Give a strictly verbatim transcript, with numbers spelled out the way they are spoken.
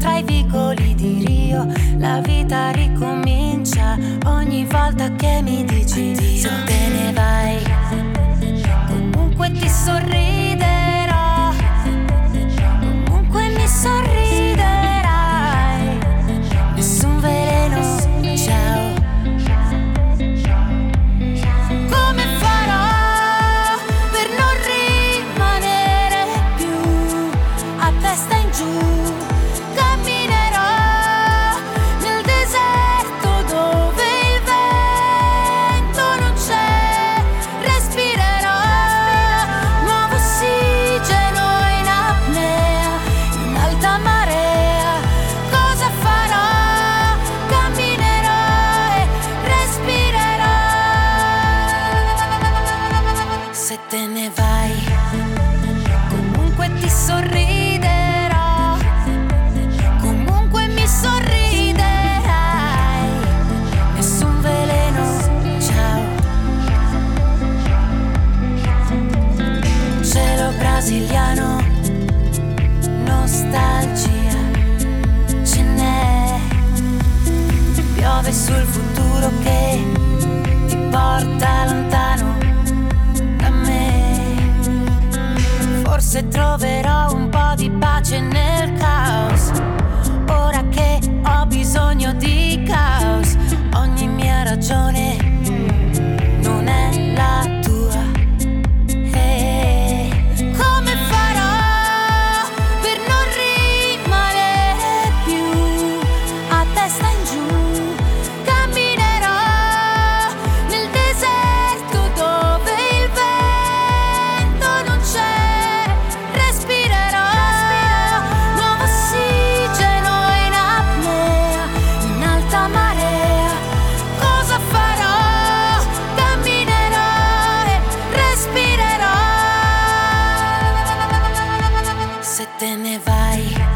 tra i vicoli di Rio. La vita ricomincia ogni volta che mi dici addio. Se te ne vai, comunque ti sorriderò, comunque mi sorriderai. Nessun veleno, ciao. Come farò per non rimanere più a testa in giù? Camminerò nel deserto dove il vento non c'è. Respirerò nuovo ossigeno in apnea, in alta marea. Cosa farò? Camminerò e respirerò. Se te ne vai, comunque ti sorriderò, comunque mi sorriderai. Nessun veleno, ciao. Cielo brasiliano, nostalgia, ce n'è. Piove sul futuro che ti porta lontano da me. Forse troverò un po' di pace nel caos, ora che ho bisogno di caos. Ogni mia ragione non è la tua. Eh, Come farò per non rimanere più a testa in giù? Camminerò nel deserto dove il vento non c'è. Respirerò nuovo ossigeno in apnea, in alta marea. Cosa farò? Camminerò e respirerò. Se te ne vai,